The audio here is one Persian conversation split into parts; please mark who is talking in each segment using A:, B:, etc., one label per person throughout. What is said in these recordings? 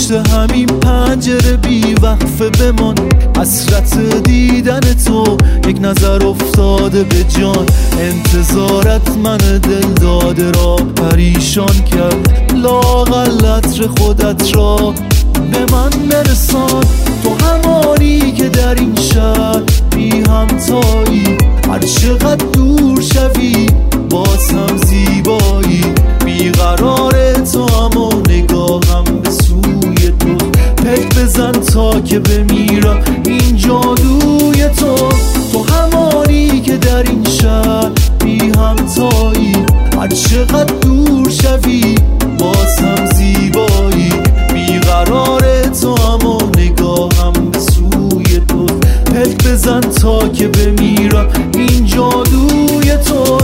A: پشت همین پنجره بی وقفه بمان، حسرت دیدن تو یک نظر افتاده به جان. انتظارت من دل داده را پریشان کرد، لااقل عطر خودت را به من برسان. تو همانی که در این شهر بی همتایی، هر چقدر دور شوی باز هم زیبایی. بیقرار تو اما نگاهم به سوی تو، پک بزن تا که بمیرم این جادوی تو. تو همانی که در این شهر بی همتایی، هر چقدر دور شوی باز هم زیبایی. بیقرار تو اما نگاهم به سوی تو، پک بزن تا که بمیرم این جادوی تو.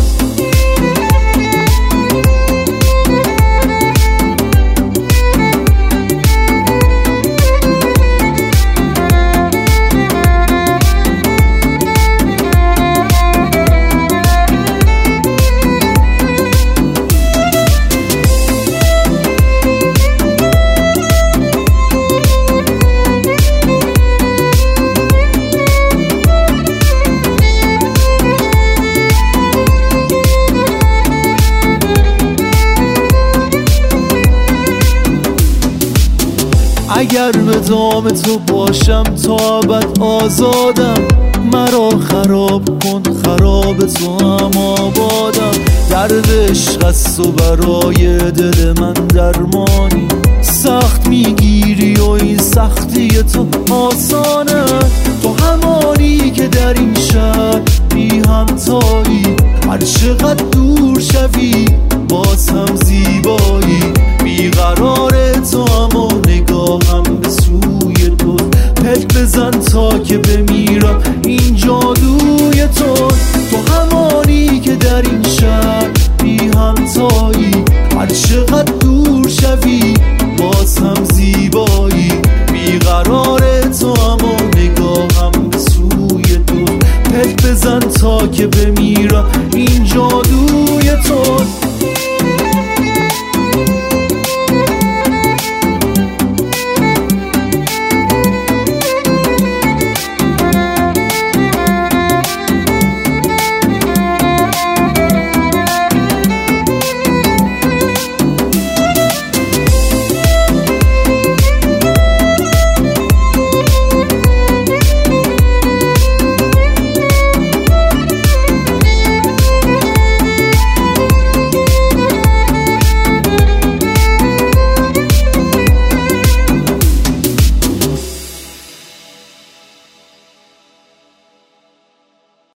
A: اگر به دام تو باشم تا ابد آزادم، مرا خراب کن خراب تو هم آبادم. درد عشق است و برای دل من درمانی، سخت میگیری و این سختی تو آسانه. تو همانی که در این شهر بی همتایی، هر چقدر دور شوی باز هم زیبایی. بیقرار تو اما نگاهم به سوی تو، پک بزن تا که بمیرم این جادوی تو. تو همانی که در این شهر بی همتایی، هر چقدر دور شوی باز هم زیبایی. بیقرار تو اما نگاهم به سوی تو، پک بزن تا که بمیرم این جادوی تو.